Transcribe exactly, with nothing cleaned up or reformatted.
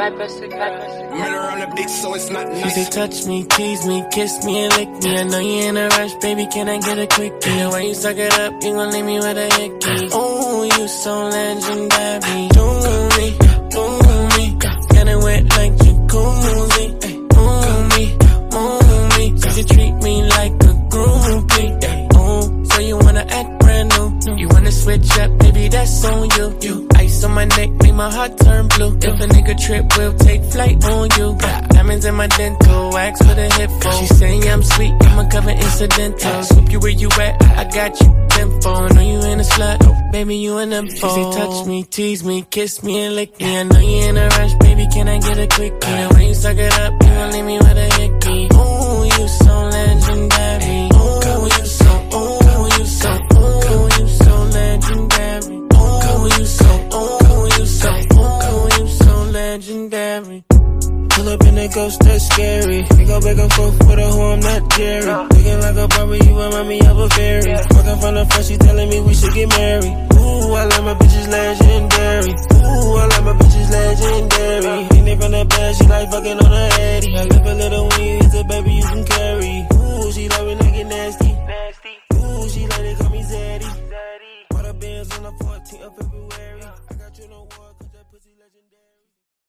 Murder on the beat, so it's not nice. She say touch me, tease me, kiss me and lick me. I know you in a rush, baby, can I get a quickie? The way you suck it up, you gon' leave me with a hickey. Oh, you so legendary. Do me, do me, got it wet like jacuzzi. Move me, move me, so you treat me like a groupie. Oh, so you wanna act brand new? You wanna switch up, baby, that's on you. You ice on my neck, make my heart turn blue. If a nigga trip, we'll take flight on you. Diamonds in my dental, wax with a hip phone. She saying I'm sweet, I'ma cover incidental. Swoop you where you at, I got you info. I know you in a slut, baby, you an info. She say touch me, tease me, kiss me and lick me. I know you in a rush, baby, can I get a quickie? The way you suck it up, you gon' leave me with a hickey. Ooh, you so legendary. Ooh, you so, ooh, you so, ooh, you so legendary. Ooh, you so, ooh, you so, ooh, you so legendary. Pull up in the ghost, that's scary. We go back and forth with a who I'm not Jerry. Looking like a Barbie, you remind me of a fairy. Walking from the front, she telling me we should get married. Ooh, I like my bitches legendary. Ooh, I like my bitches legendary. Ain't it from the bed, she like fucking on her heady. I live a little when you hit the baby, you can